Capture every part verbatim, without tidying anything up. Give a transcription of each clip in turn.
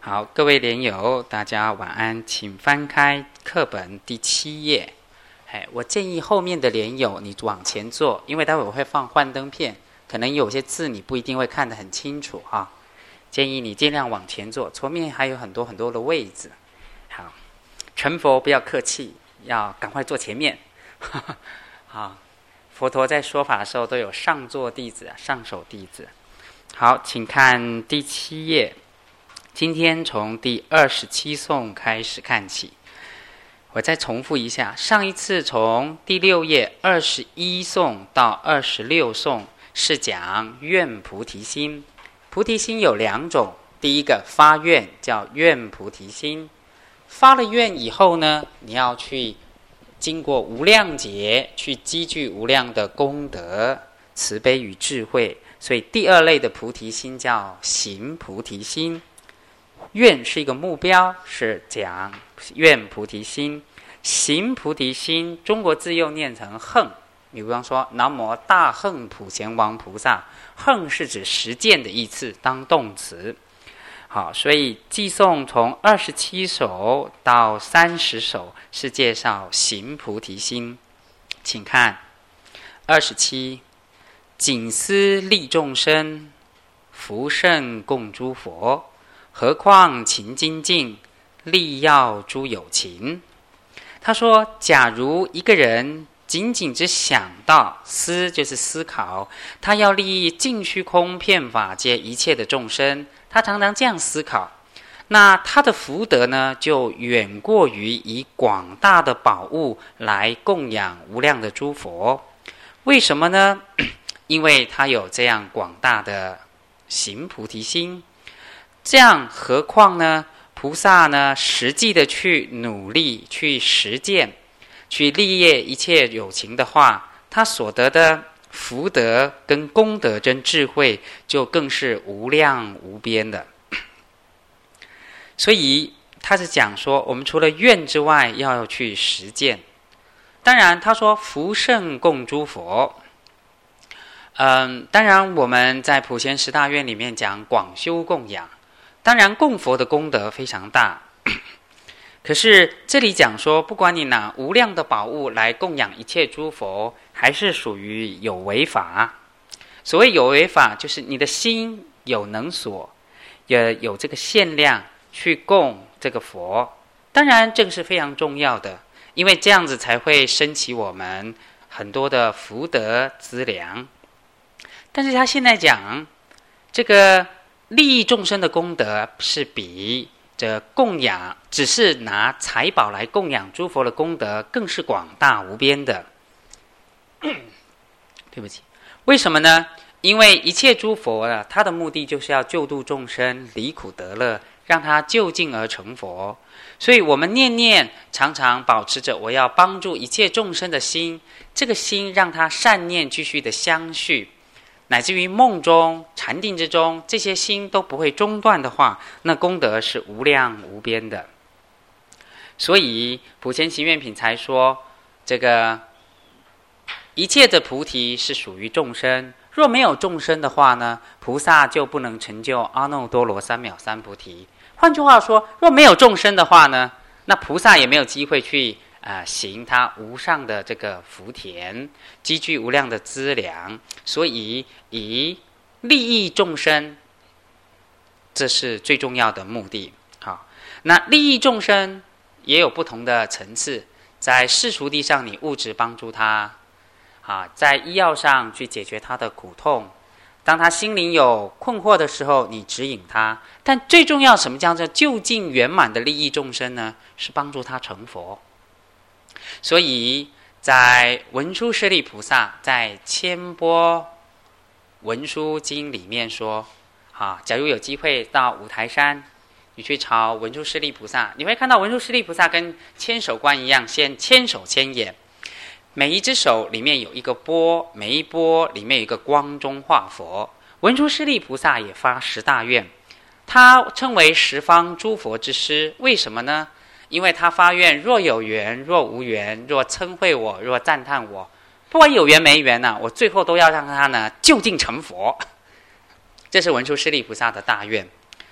好，各位莲友，大家晚安，请翻开课本第七页。哎，我建议后面的莲友你往前坐，因为待会我会放幻灯片，可能有些字你不一定会看得很清楚哈。建议你尽量往前坐，前面还有很多很多的位置。好，成佛不要客气，要赶快坐前面。好，佛陀在说法的时候都有上座弟子、上首弟子。好，请看第七页。今天从第二十七颂开始看起，我再重复一下，上一次从第六页二十一颂到二十六颂是讲愿菩提心。菩提心有两种，第一个发愿叫愿菩提心，发了愿以后呢，你要去经过无量劫去积聚无量的功德、慈悲与智慧，所以第二类的菩提心叫行菩提心。愿是一个目标，是讲愿菩提心。行菩提心，中国字又念成横。你比方说南无大横普贤王菩萨，横是指实践的意思，当动词。好，所以寄颂从二十七首到三十首是介绍行菩提心。请看二十七，谨思利众生，福圣供诸佛。何况勤精进，利要诸有情。他说，假如一个人仅仅只想到思，就是思考，他要利益尽虚空遍法界一切的众生，他常常这样思考，那他的福德呢，就远过于以广大的宝物来供养无量的诸佛。为什么呢？因为他有这样广大的行菩提心。这样何况呢？菩萨呢，实际的去努力、去实践、去利益一切有情的话，他所得的福德跟功德跟智慧，就更是无量无边的。所以他是讲说，我们除了愿之外，要去实践。当然，他说福圣供诸佛。嗯，当然我们在普贤十大愿里面讲广修供养。当然供佛的功德非常大，可是这里讲说，不管你拿无量的宝物来供养一切诸佛，还是属于有为法。所谓有为法，就是你的心有能所，也有这个限量去供这个佛。当然这个是非常重要的，因为这样子才会升起我们很多的福德资粮。但是他现在讲这个利益众生的功德是比这供养只是拿财宝来供养诸佛的功德更是广大无边的。对不起，为什么呢？因为一切诸佛啊，他的目的就是要救度众生，离苦得乐，让他就近而成佛。所以我们念念常常保持着我要帮助一切众生的心，这个心让他善念继续的相续，乃至于梦中禅定之中，这些心都不会中断的话，那功德是无量无边的。所以普贤行愿品才说，这个一切的菩提是属于众生，若没有众生的话呢，菩萨就不能成就阿耨多罗三藐三菩提。换句话说，若没有众生的话呢，那菩萨也没有机会去啊，行他无上的这个福田，积聚无量的资粮，所以以利益众生，这是最重要的目的。好，那利益众生也有不同的层次，在世俗地上你物质帮助他，啊，在医药上去解决他的苦痛，当他心灵有困惑的时候，你指引他。但最重要，什么叫做究竟圆满的利益众生呢？是帮助他成佛。所以在文殊师利菩萨在千波文殊经里面说，啊，假如有机会到五台山，你去朝文殊师利菩萨，你会看到文殊师利菩萨跟千手观一样，先千手千眼，每一只手里面有一个钵，每一钵里面有一个光中化佛。文殊师利菩萨也发十大愿，他称为十方诸佛之师。为什么呢？因为他发愿，若有缘，若无缘，若称谓我，若赞叹我，不管有缘没缘呢、啊，我最后都要让他呢就近成佛。这是文殊师利菩萨的大愿。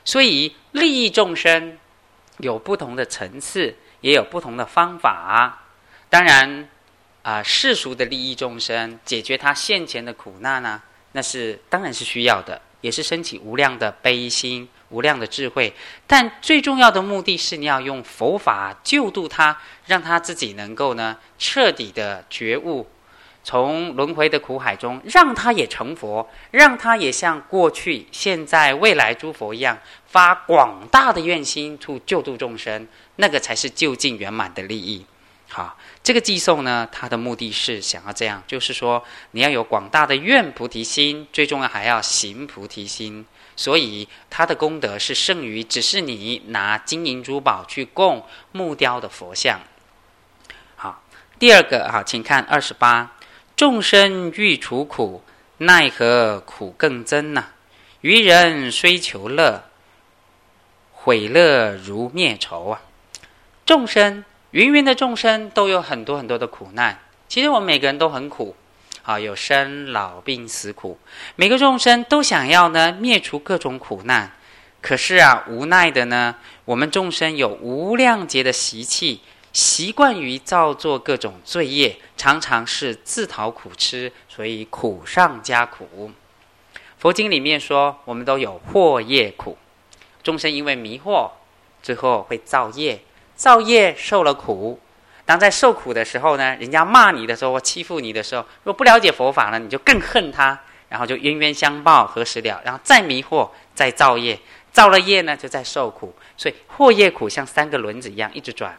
所以利益众生有不同的层次，也有不同的方法。当然啊、呃，世俗的利益众生，解决他现前的苦难呢、啊，那是当然是需要的，也是升起无量的悲心、无量的智慧。但最重要的目的是，你要用佛法救度他，让他自己能够呢彻底的觉悟，从轮回的苦海中，让他也成佛，让他也像过去、现在、未来诸佛一样，发广大的愿心去救度众生，那个才是究竟圆满的利益。好，这个寄送呢，它的目的是想要这样，就是说你要有广大的愿菩提心，最重要还要行菩提心。所以它的功德是胜于只是你拿金银珠宝去供木雕的佛像。好，第二个好，请看二十八，众生欲除苦，奈何苦更增呢、啊？愚人虽求乐，毁乐如灭仇啊！众生。芸芸的众生都有很多很多的苦难，其实我们每个人都很苦，啊，有生老病死苦，每个众生都想要呢灭除各种苦难，可是啊，无奈的呢，我们众生有无量劫的习气，习惯于造作各种罪业，常常是自讨苦吃，所以苦上加苦。佛经里面说，我们都有惑业苦，众生因为迷惑，最后会造业。造业受了苦，当在受苦的时候呢，人家骂你的时候，或欺负你的时候，如果不了解佛法呢，你就更恨他，然后就冤冤相报何时了，然后再迷惑，再造业，造了业呢，就再受苦。所以惑业苦像三个轮子一样一直转。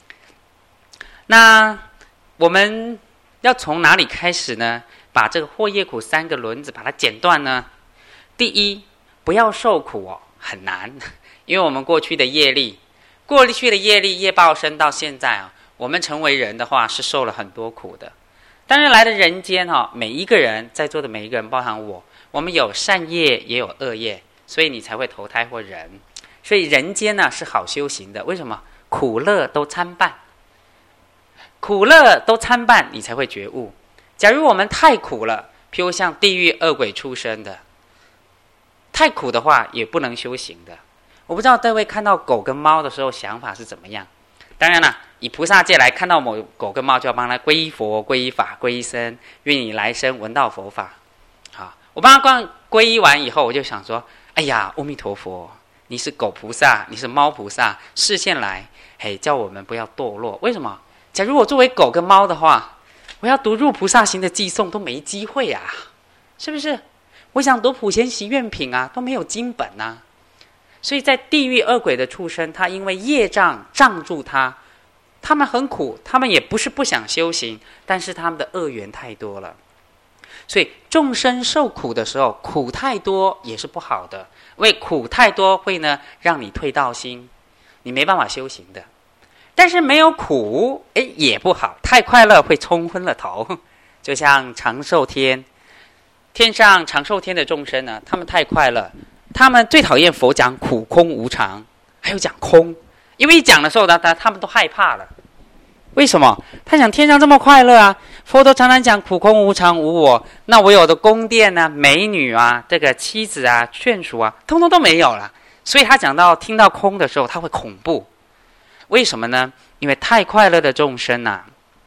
那我们要从哪里开始呢？把这个惑业苦三个轮子把它剪断呢？第一，不要受苦哦，很难，因为我们过去的业力。过去的业力业报生到现在啊，我们成为人的话是受了很多苦的。当然来的人间哈、啊，每一个人在座的每一个人，包含我，我们有善业也有恶业，所以你才会投胎或人。所以人间呢、啊、是好修行的，为什么？苦乐都参半，苦乐都参半，你才会觉悟。假如我们太苦了，譬如像地狱恶鬼出生的，太苦的话也不能修行的。我不知道各位看到狗跟猫的时候想法是怎么样。当然了，以菩萨界来看到某狗跟猫，就要帮他皈依佛、皈依法、皈依僧，愿你来生闻到佛法。好，我帮他光皈依完以后，我就想说：哎呀，阿弥陀佛，你是狗菩萨，你是猫菩萨，示现来，嘿，叫我们不要堕落。为什么？假如我作为狗跟猫的话，我要读入菩萨行的寄送都没机会啊，是不是？我想读普贤习愿品啊，都没有经本啊。所以在地狱恶鬼的畜生，他因为业障障住他，他们很苦，他们也不是不想修行，但是他们的恶缘太多了。所以众生受苦的时候，苦太多也是不好的，因为苦太多会呢让你退道心，你没办法修行的。但是没有苦，哎也不好，太快乐会冲昏了头。就像长寿天，天上长寿天的众生呢，他们太快乐。他们最讨厌佛讲苦空无常，还有讲空，因为一讲的时候呢，他他们都害怕了。为什么？他讲天上这么快乐啊，佛都常常讲苦空无常无我，那我有的宫殿啊、美女啊、这个妻子啊、眷属啊，通通都没有了。所以他讲到听到空的时候，他会恐怖。为什么呢？因为太快乐的众生啊，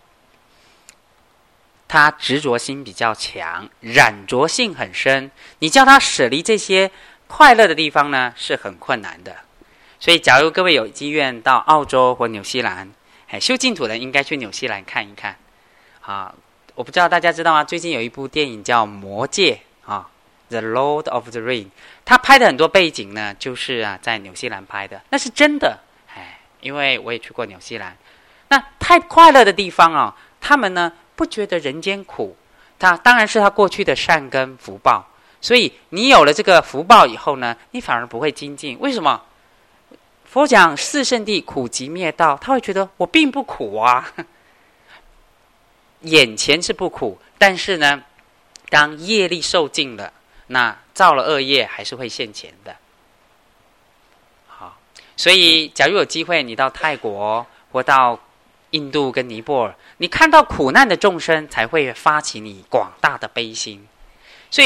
他执着心比较强，染着性很深，你叫他舍离这些快乐的地方呢，是很困难的。所以假如各位有机缘到澳洲或纽西兰，修净土的应该去纽西兰看一看啊！我不知道大家知道吗？最近有一部电影叫《魔戒》啊，《The Lord of the Ring》，他拍的很多背景呢，就是啊在纽西兰拍的，那是真的。哎，因为我也去过纽西兰，那太快乐的地方啊，他们呢不觉得人间苦，他当然是他过去的善根福报。所以你有了这个福报以后呢，你反而不会精进。为什么？佛讲四圣谛苦集灭道，他会觉得我并不苦啊，眼前是不苦，但是呢，当业力受尽了，那造了恶业还是会现前的。好，所以假如有机会你到泰国或到印度跟尼泊尔，你看到苦难的众生，才会发起你广大的悲心。所以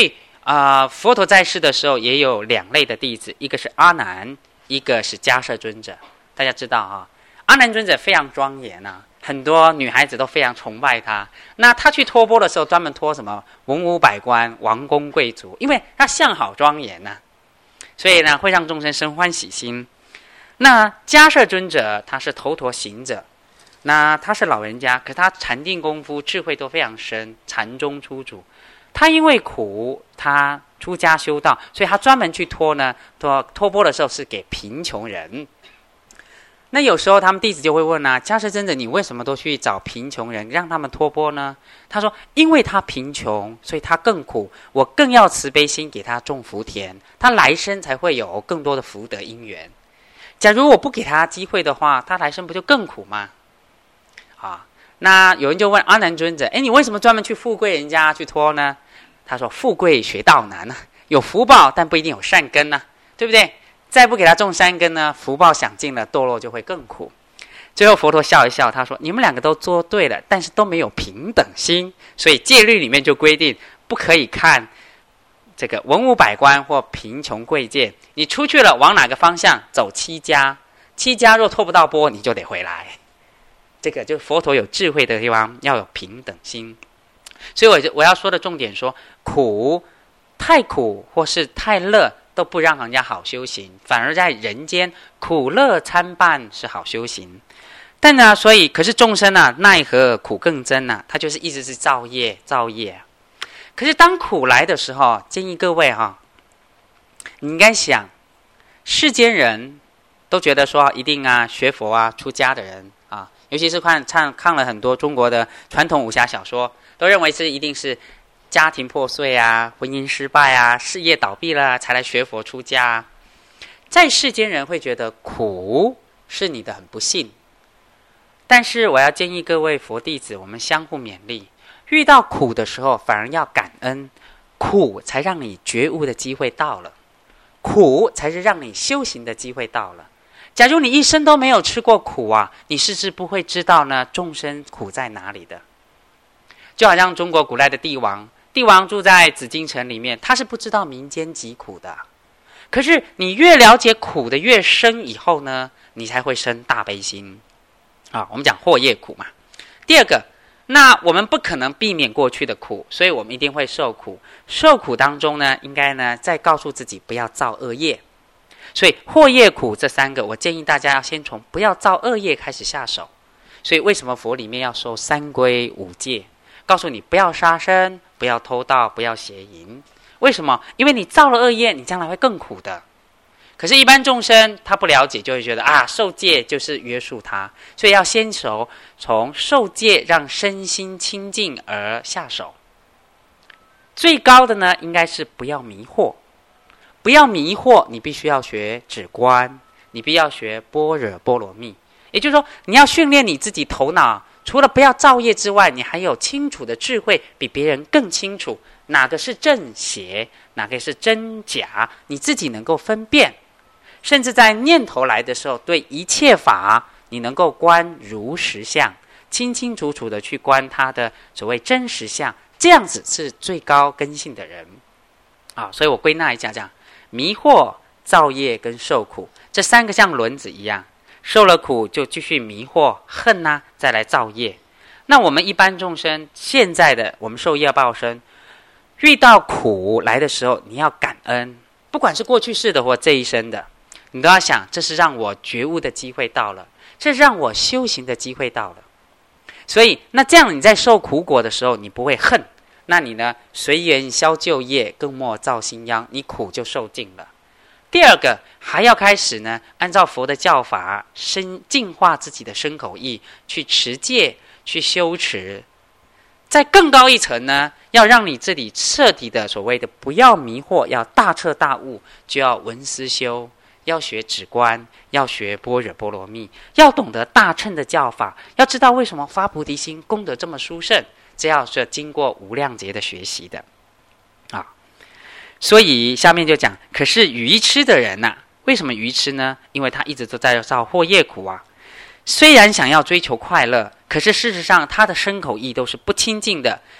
啊、呃，佛陀在世的时候也有两类的弟子，一个是阿难，一个是迦摄尊者。大家知道啊，阿难尊者非常庄严啊，很多女孩子都非常崇拜他。那他去托钵的时候，专门托什么文武百官、王公贵族，因为他相好庄严呐、啊，所以呢会让众生生欢喜心。那迦摄尊者他是头陀行者，那他是老人家，可他禅定功夫、智慧都非常深，禅中出主。他因为苦，他出家修道，所以他专门去托呢，托托钵的时候是给贫穷人。那有时候他们弟子就会问啊，迦摄尊者，你为什么都去找贫穷人，让他们托钵呢？他说，因为他贫穷，所以他更苦，我更要慈悲心给他种福田，他来生才会有更多的福德因缘。假如我不给他机会的话，他来生不就更苦吗？啊，那有人就问阿难尊者，哎，你为什么专门去富贵人家去托呢？他说，富贵学道难啊，有福报但不一定有善根啊，对不对？再不给他种善根呢，福报享尽了，堕落就会更苦。最后佛陀笑一笑，他说，你们两个都做对了，但是都没有平等心，所以戒律里面就规定不可以看这个文武百官或贫穷贵贱，你出去了往哪个方向走七家，七家若托不到钵你就得回来。这个就是佛陀有智慧的地方，要有平等心。所以我就我要说的重点说，苦太苦或是太乐都不让人家好修行，反而在人间苦乐参半是好修行。但呢，所以可是众生啊，奈何苦更增啊，他就是一直是造业造业、啊。可是当苦来的时候，建议各位哈、啊，你应该想，世间人都觉得说一定啊学佛啊出家的人啊，尤其是看看看了很多中国的传统武侠小说，都认为是一定是家庭破碎啊、婚姻失败啊、事业倒闭了才来学佛出家啊。在世间人会觉得苦是你的很不幸，但是我要建议各位佛弟子，我们相互勉励，遇到苦的时候反而要感恩，苦才让你觉悟的机会到了，苦才是让你修行的机会到了。假如你一生都没有吃过苦啊，你是不是不会知道呢众生苦在哪里的？就好像中国古代的帝王，帝王住在紫禁城里面，他是不知道民间疾苦的。可是你越了解苦的越深以后呢，你才会生大悲心啊。我们讲祸业苦嘛。第二个，那我们不可能避免过去的苦，所以我们一定会受苦。受苦当中呢，应该呢再告诉自己不要造恶业。所以祸业苦这三个，我建议大家要先从不要造恶业开始下手。所以为什么佛里面要说三规五戒？告诉你不要杀生，不要偷盗，不要邪淫。为什么？因为你造了恶业，你将来会更苦的。可是一般众生他不了解，就会觉得啊，受戒就是约束他，所以要先手从受戒让身心清净而下手。最高的呢，应该是不要迷惑。不要迷惑，你必须要学止观，你必须要学般若波罗蜜。也就是说，你要训练你自己头脑，除了不要造业之外，你还有清楚的智慧，比别人更清楚哪个是正邪，哪个是真假，你自己能够分辨。甚至在念头来的时候，对一切法你能够观如实相，清清楚楚的去观它的所谓真实相，这样子是最高根性的人啊。所以我归纳一下，这样迷惑、造业跟受苦这三个像轮子一样，受了苦就继续迷惑恨啊，再来造业。那我们一般众生现在的我们受业报身，遇到苦来的时候，你要感恩，不管是过去世的或这一生的，你都要想，这是让我觉悟的机会到了，这是让我修行的机会到了。所以那这样你在受苦果的时候，你不会恨，那你呢随缘消旧业，更莫造新殃，你苦就受尽了。第二个，还要开始呢按照佛的教法深净化自己的身口意，去持戒，去修持。再更高一层呢，要让你这里彻底的所谓的不要迷惑，要大彻大悟，就要闻思修，要学止观，要学般若波罗蜜，要懂得大乘的教法，要知道为什么发菩提心功德这么殊胜，这要是经过无量劫的学习的啊。所以下面就讲，可是愚痴的人啊，为什么愚痴呢？因为他一直都在造祸业苦啊。虽然想要追求快乐，可是事实上他的身口意都是不清净的，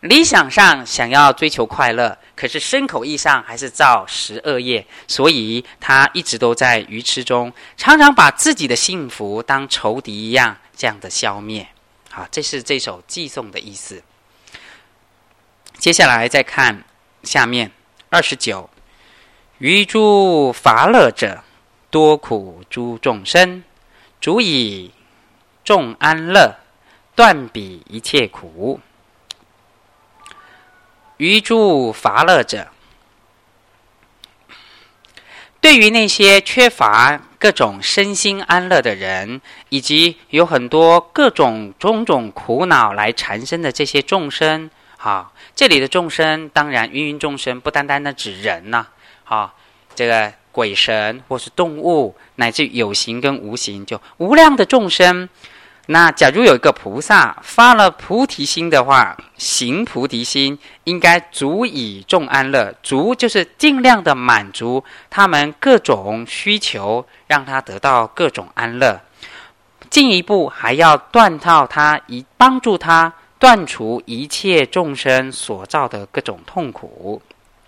理想上想要追求快乐，可是身口意上还是造十恶业，所以他一直都在愚痴中，常常把自己的幸福当仇敌一样这样的消灭。好，这是这首偈颂的意思。接下来再看下面二十九，于诸乏乐者，多苦诸众生，主以众安乐，断彼一切苦。于诸乏乐者，对于那些缺乏各种身心安乐的人，以及有很多各种种种苦恼来缠身的这些众生，好，这里的众生当然芸芸众生不单单的指人呐、啊，好，这个鬼神或是动物，乃至有形跟无形，就无量的众生。那假如有一个菩萨发了菩提心的话，行菩提心应该足以众安乐，足就是尽量的满足他们各种需求，让他得到各种安乐。进一步还要断套他，以帮助他断除一切众生所造的各种痛苦。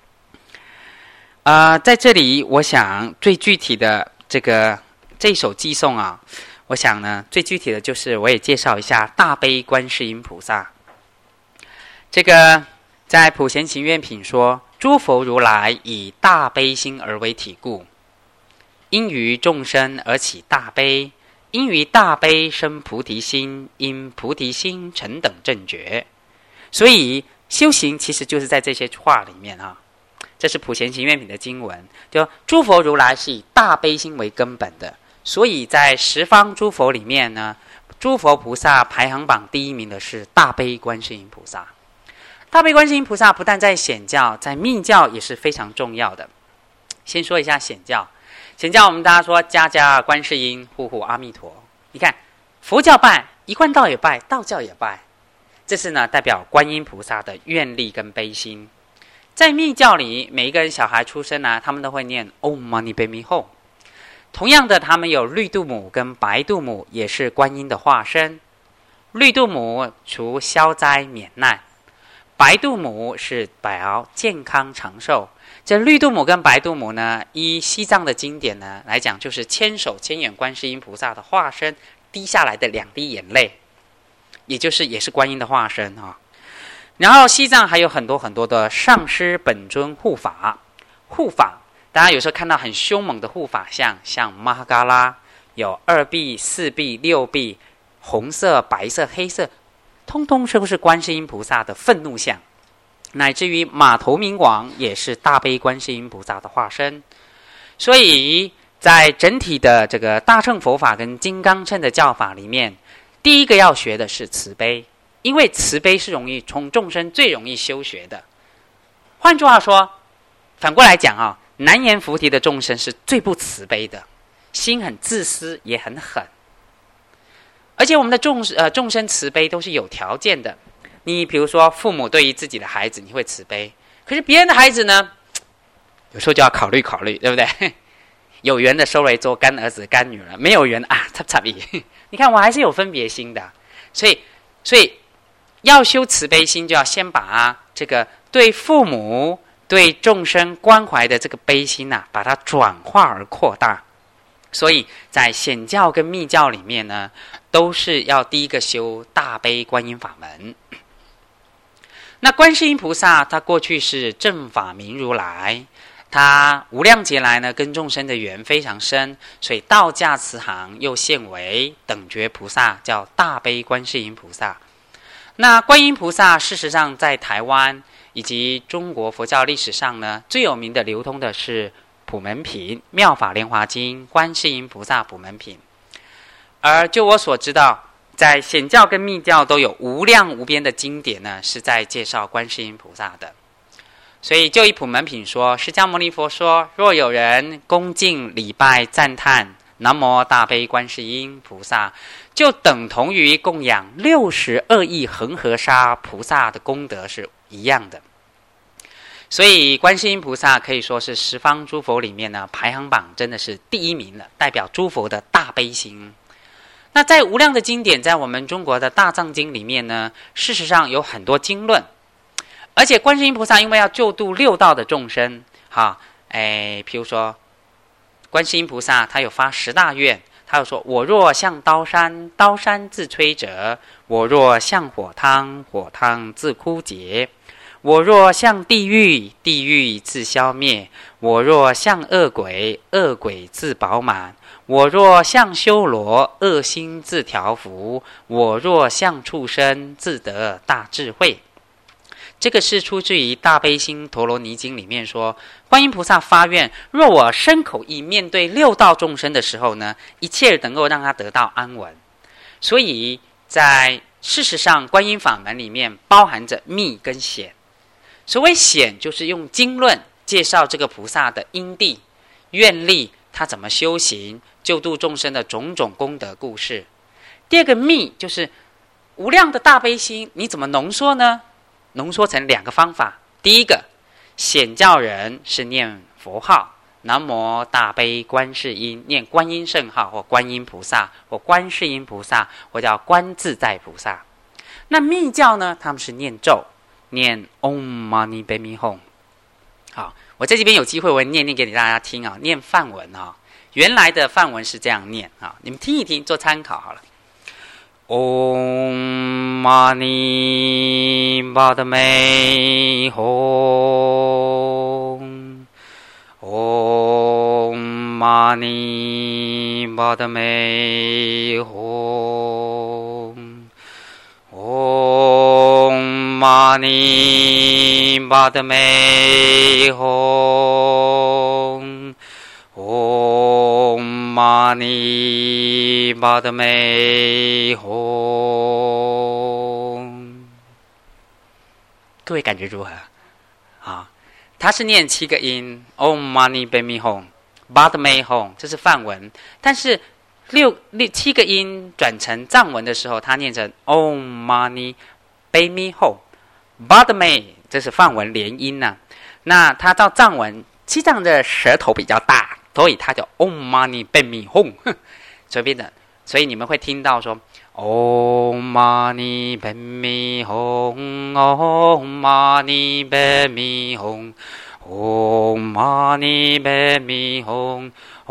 呃，在这里我想最具体的这个这首偈颂啊，我想呢，最具体的就是我也介绍一下大悲观世音菩萨。这个在普贤行愿品说，诸佛如来以大悲心而为体故，因于众生而起大悲，因于大悲生菩提心，因菩提心成等正觉。所以修行其实就是在这些话里面啊。这是普贤行愿品的经文，就诸佛如来是以大悲心为根本的。所以在十方诸佛里面呢，诸佛菩萨排行榜第一名的是大悲观世音菩萨。大悲观世音菩萨不但在显教，在密教也是非常重要的。先说一下显教，显教我们大家说家家观世音，户户阿弥陀。你看佛教拜，一贯道也拜，道教也拜，这是呢代表观音菩萨的愿力跟悲心。在密教里，每一个人小孩出生啊，他们都会念 Om Mani Padme Hum。同样的，他们有绿度母跟白度母，也是观音的化身。绿度母除消灾免难，白度母是保健康长寿。这绿度母跟白度母呢，依西藏的经典呢来讲，就是千手千眼观世音菩萨的化身滴下来的两滴眼泪，也就是也是观音的化身啊。然后西藏还有很多很多的上师本尊护法，护法大家有时候看到很凶猛的护法像，像玛哈嘎拉有二臂、四臂、六臂，红色、白色、黑色，通通是不是观世音菩萨的愤怒像？乃至于马头明王也是大悲观世音菩萨的化身。所以在整体的这个大乘佛法跟金刚乘的教法里面，第一个要学的是慈悲，因为慈悲是容易从众生最容易修学的。换句话说，反过来讲啊，难言菩提的众生是最不慈悲的，心很自私，也很狠。而且我们的众呃众生慈悲都是有条件的。你比如说，父母对于自己的孩子，你会慈悲，可是别人的孩子呢，有时候就要考虑考虑，对不对？有缘的收为做干儿子干女儿，没有缘啊，插插一。你看我还是有分别心的，所以所以要修慈悲心，就要先把、啊、这个对父母、对众生关怀的这个悲心啊，把它转化而扩大。所以在显教跟密教里面呢，都是要第一个修大悲观音法门。那观世音菩萨他过去是正法明如来，他无量劫来呢跟众生的缘非常深，所以道驾慈航又现为等觉菩萨，叫大悲观世音菩萨。那观音菩萨事实上在台湾以及中国佛教历史上呢，最有名的流通的是普门品、妙法莲华经、观世音菩萨普门品。而就我所知道，在显教跟密教都有无量无边的经典呢，是在介绍观世音菩萨的。所以就以普门品说，释迦牟尼佛说，若有人恭敬礼拜赞叹南无大悲观世音菩萨，就等同于供养六十二亿恒河沙菩萨的功德是一样的。所以观世音菩萨可以说是十方诸佛里面呢，排行榜真的是第一名了，代表诸佛的大悲心。那在无量的经典，在我们中国的大藏经里面呢，事实上有很多经论， 而且观世音菩萨因为要救度六道的众生，哈，哎，譬如说，观世音菩萨他有发十大愿，他有说：我若向刀山，刀山自摧折；我若向火汤，火汤自枯竭；我若向地狱，地狱自消灭；我若向恶鬼，恶鬼自饱满；我若向修罗，恶心自调伏；我若向畜生，自得大智慧。这个是出自于《大悲心陀罗尼经》里面说，观音菩萨发愿，若我身口意面对六道众生的时候呢，一切能够让他得到安稳。所以在事实上，观音法门里面包含着密跟显。所谓显，就是用经论介绍这个菩萨的因地、愿力，他怎么修行，救度众生的种种功德故事。第二个密，就是无量的大悲心，你怎么浓缩呢？浓缩成两个方法。第一个，显教人是念佛号，南无大悲观世音，念观音圣号，或观音菩萨，或观世音菩萨，或叫观自在菩萨。那密教呢，他们是念咒，念 Om Mani Padme Hum。好，我在这边有机会我会念念给大家听啊，念梵文啊，原来的梵文是这样念啊，你们听一听做参考好了。Om Mani Padme Hum Om Mani Padme Hum Om Mani Padme Hum Om Mani Padme Hum。 各位感觉如何啊？他是念七个音 Om Mani Padme Hum Padme Hum， 这是梵文，但是六六七个音转成藏文的时候，他念成 Om Mani Padme Hum Padme， 这是梵文连音呐、啊。那他到藏文，西藏的舌头比较大，所以他叫 Om Mani Padme Hum， 随便的，所以你们会听到说 Om Mani Padme Hum Om Mani Padme Hum Om Mani Padme Hum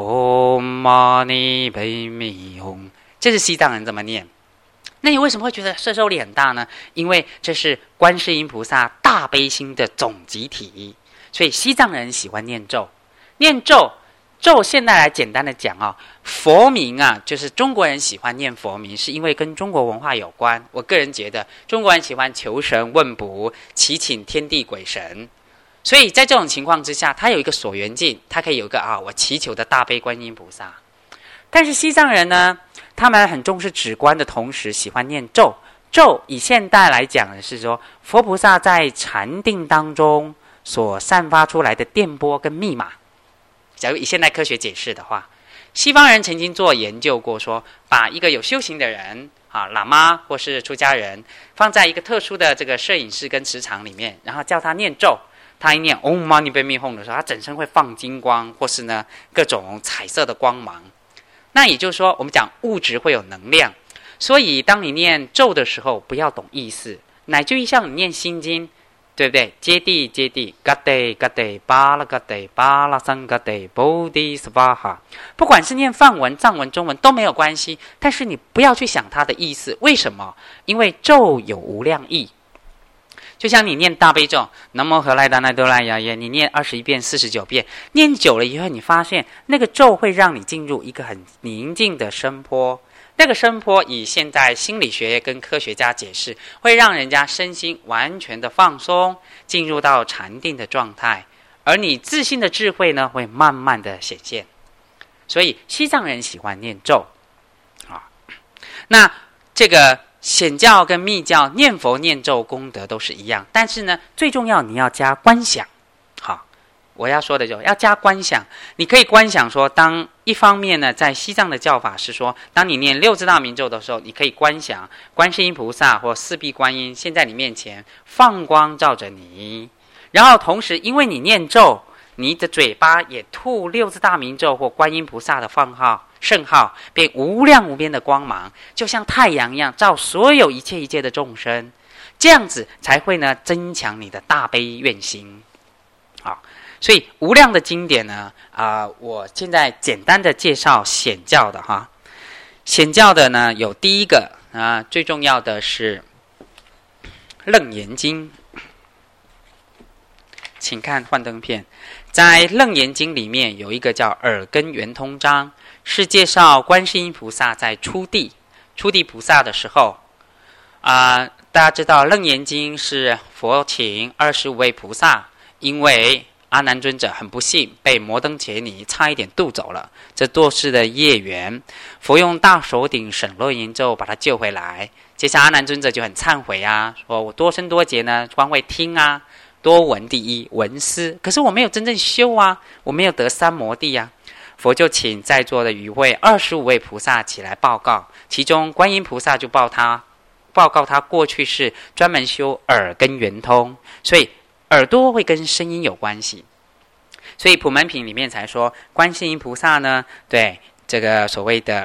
Om Mani Padme Hum， 这是西藏人怎么念。那你为什么会觉得摄受力很大呢？因为这是观世音菩萨大悲心的总集体，所以西藏人喜欢念咒。念咒，咒现在来简单的讲啊、哦，佛名啊，就是中国人喜欢念佛名，是因为跟中国文化有关。我个人觉得，中国人喜欢求神问卜，祈请天地鬼神，所以在这种情况之下，他有一个所缘境，他可以有一个啊，我祈求的大悲观音菩萨。但是西藏人呢，他们很重视止观的同时，喜欢念咒。咒以现代来讲的是说，佛菩萨在禅定当中所散发出来的电波跟密码。假如以现代科学解释的话，西方人曾经做研究过说，把一个有修行的人啊，喇嘛或是出家人，放在一个特殊的这个摄影室跟磁场里面，然后叫他念咒。他一念 Om Mani Padme Hum 的时候，他整身会放金光，或是呢各种彩色的光芒。那也就是说，我们讲物质会有能量，所以当你念咒的时候，不要懂意思，乃至于像你念心经，对不对？揭谛揭谛，嘎得嘎得，巴拉嘎得，巴拉桑嘎得，bodhi svaha。不管是念梵文、藏文、中文都没有关系，但是你不要去想它的意思。为什么？因为咒有无量义。就像你念大悲咒，南无何来达那多拉雅耶，你念二十一遍、四十九遍，念久了以后，你发现那个咒会让你进入一个很宁静的声波。那个声波以现在心理学跟科学家解释，会让人家身心完全的放松，进入到禅定的状态，而你自信的智慧呢，会慢慢的显现。所以西藏人喜欢念咒啊。那这个显教跟密教念佛念咒功德都是一样，但是呢，最重要你要加观想。好，我要说的就要加观想。你可以观想说，当一方面呢，在西藏的教法是说，当你念六字大明咒的时候，你可以观想观世音菩萨或四臂观音现在你面前放光照着你，然后同时因为你念咒，你的嘴巴也吐六字大明咒或观音菩萨的放号圣号，便无量无边的光芒，就像太阳一样照所有一切一切的众生。 这样子才会呢增强你的大悲愿心。好，所以无量的经典呢，啊、呃，我现在简单的介绍显教的哈。显教的呢有第一个啊、呃，最重要的是楞严经。请看幻灯片，在楞严经里面有一个叫耳根圆通章，是介绍观世音菩萨在初地初地菩萨的时候啊、呃，大家知道楞严经是佛请二十五位菩萨，因为阿难尊者很不幸被摩登伽尼差一点渡走了，这多世的业缘，佛用大手顶审漏严咒把他救回来。接下来阿难尊者就很忏悔啊，说我多生多劫呢，光会听啊，多闻第一闻思，可是我没有真正修啊，我没有得三摩地啊。佛就请在座的与会二十五位菩萨起来报告，其中观音菩萨就报他报告他过去是专门修耳根圆通，所以耳朵会跟声音有关系，所以普门品里面才说观世音菩萨呢，对这个所谓的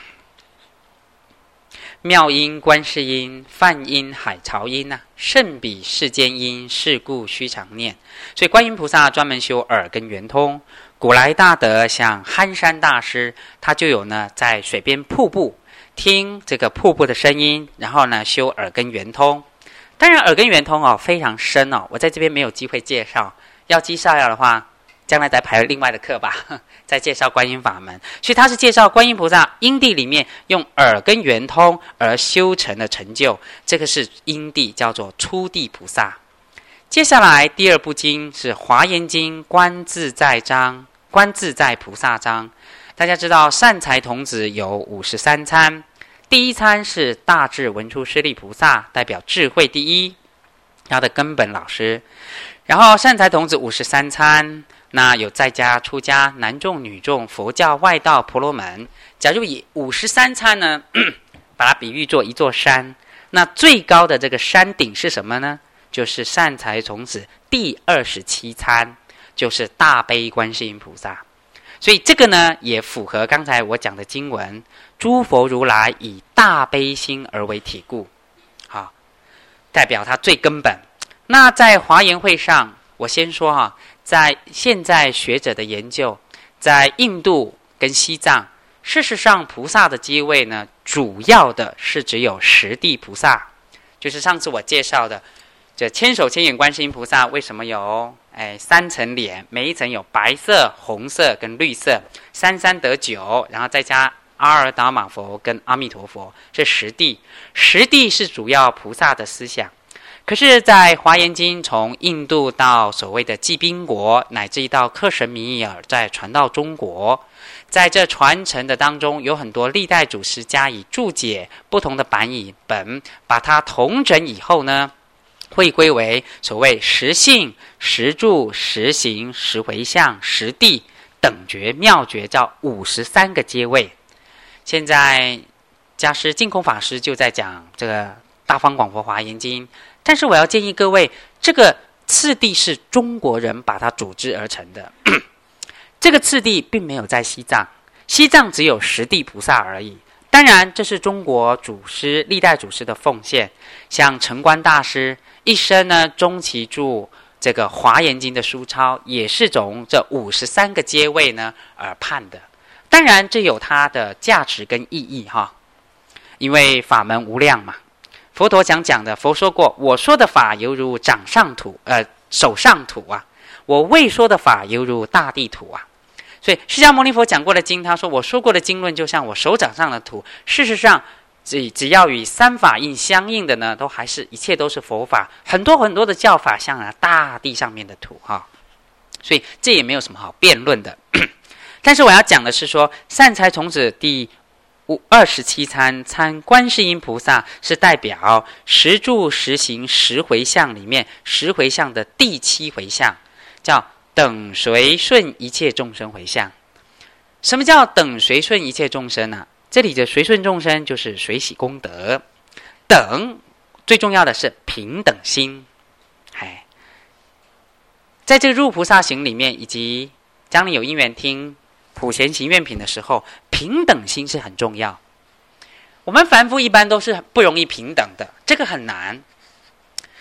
妙音观世音，梵音海潮音啊，胜比世间音，是故须常念。所以观音菩萨专门修耳根圆通。古来大德像憨山大师，他就有呢在水边瀑布听这个瀑布的声音，然后呢修耳根圆通。当然耳根圆通哦非常深哦，我在这边没有机会介绍，要介绍的话将来再排另外的课吧，再介绍观音法门。所以他是介绍观音菩萨因地里面用耳根圆通而修成的成就，这个是因地，叫做初地菩萨。接下来第二部经是华严经观自在章，观自在菩萨章。大家知道善财童子有五十三参，第一参是大智文殊师利菩萨，代表智慧第一，他的根本老师。然后善财童子五十三参，那有在家出家男众女众佛教外道婆罗门。假如以五十三参呢把它比喻作一座山，那最高的这个山顶是什么呢？就是善财童子第二十七参，就是大悲观世音菩萨。所以这个呢也符合刚才我讲的经文，诸佛如来以大悲心而为体故，好，代表他最根本。那在华严会上，我先说哈，在现在学者的研究，在印度跟西藏，事实上菩萨的阶位呢，主要的是只有十地菩萨，就是上次我介绍的这千手千眼观世音菩萨，为什么有哎三层脸，每一层有白色、红色跟绿色，三三得九，然后再加阿尔达玛佛跟阿弥陀佛，这十地。十地是主要菩萨的思想。可是在华严经从印度到所谓的济宾国，乃至于到克什米尔，再传到中国，在这传承的当中，有很多历代祖师加以注解，不同的版本把它统整以后呢，会归为所谓十性、十住、十行、十回向、十地等觉妙觉，叫五十三个阶位。现在家师净空法师就在讲这个大方广佛华严经，但是我要建议各位，这个次第是中国人把它组织而成的这个次第并没有在西藏，西藏只有十地菩萨而已。当然这是中国祖师历代祖师的奉献，像澄观大师一生呢终其著这个华严经的书抄，也是从这五十三个阶位呢而判的。当然这有它的价值跟意义哈，因为法门无量嘛。佛陀讲讲的，佛说过，我说的法犹如掌上土，呃，手上土啊；我未说的法犹如大地土啊。所以释迦牟尼佛讲过的经，他说我说过的经论就像我手掌上的土。事实上，只只要与三法印相应的呢，都还是一切都是佛法。很多很多的教法像啊大地上面的土哈，所以这也没有什么好辩论的。但是我要讲的是说，善财童子第二十七参参观世音菩萨是代表十住十行十回向里面十回向的第七回向，叫等随顺一切众生回向。什么叫等随顺一切众生呢、啊？这里的随顺众生就是随喜功德，等最重要的是平等心。哎，在这个入菩萨行里面，以及将你有因缘听普贤行愿品的时候，平等心是很重要。我们凡夫一般都是不容易平等的，这个很难。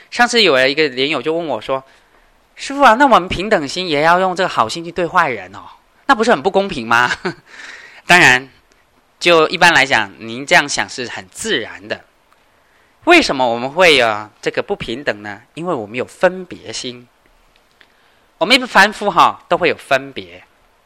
上次有一个莲友就问我说：“师父啊，那我们平等心也要用这个好心去对坏人哦，那不是很不公平吗？”当然，就一般来讲，您这样想是很自然的。为什么我们会有、啊、这个不平等呢？因为我们有分别心。我们一般凡夫哈都会有分别。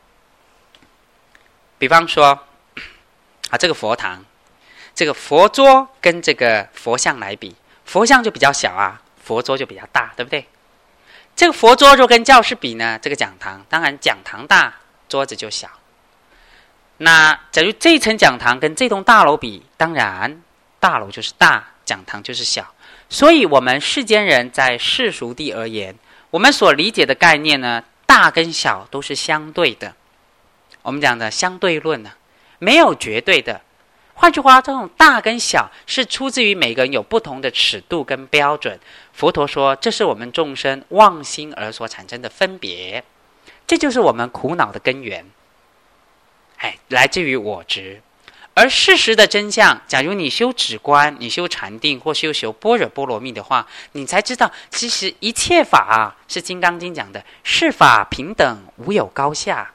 比方说，啊，这个佛堂，这个佛桌跟这个佛像来比，佛像就比较小啊，佛桌就比较大，对不对？这个佛桌若跟教室比呢，这个讲堂，当然讲堂大，桌子就小。那假如这一层讲堂跟这栋大楼比，当然大楼就是大，讲堂就是小。所以我们世间人在世俗地而言，我们所理解的概念呢，大跟小都是相对的。我们讲的相对论呢，没有绝对的。换句话，这种大跟小是出自于每个人有不同的尺度跟标准。佛陀说，这是我们众生妄心而所产生的分别，这就是我们苦恼的根源。哎，来自于我执。而事实的真相，假如你修止观，你修禅定，或修修般若波罗蜜的话，你才知道，其实一切法啊，是《金刚经》讲的，是法平等，无有高下。